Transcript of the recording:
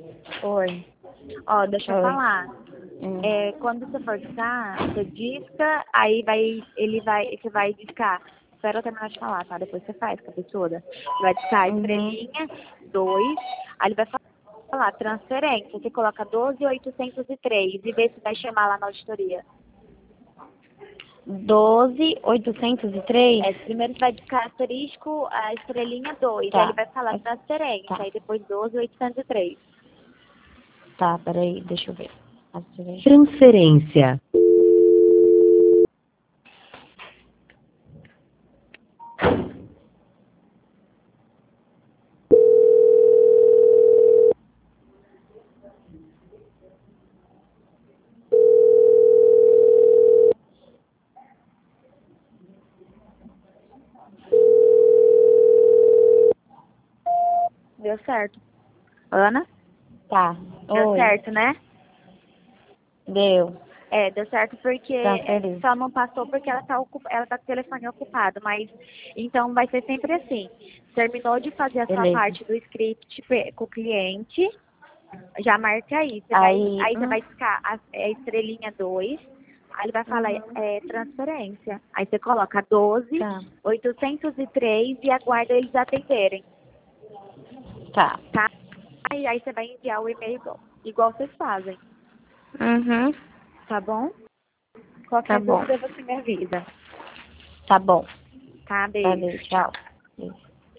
Oi. Ó, deixa eu Oi. falar. Hum. Quando você for discar, você disca, você vai discar. Espera eu terminar de falar, tá? Depois você faz, cabeçuda. Você vai discar Uhum. estrelinha, 2, aí ele vai falar transferência. Você coloca 12.803 e vê se vai chamar lá na auditoria. 12.803? Primeiro você vai discar asterisco, a estrelinha 2, aí ele Tá. vai falar transferência, Tá. aí depois 12.803. Tá, peraí, deixa eu ver. Transferência. Deu certo. Ana? Tá. Deu Oi. certo, né? Deu. Deu certo porque Transferi. só não passou porque ela tá com o telefone ocupado, mas então vai ser sempre assim. Terminou de fazer a sua Beleza. parte do script com o cliente, já marca aí. Aí. Aí você vai ficar a estrelinha 2, aí ele vai falar transferência. Aí você coloca Tá. 12.803 e aguarda eles atenderem, Tá. tá? Aí você vai enviar o e-mail igual vocês fazem, Uhum. tá bom? Tá Qualquer bom. dúvida você me avisa. Tá bom. Tá, beijo. Valeu, tchau. Beijo.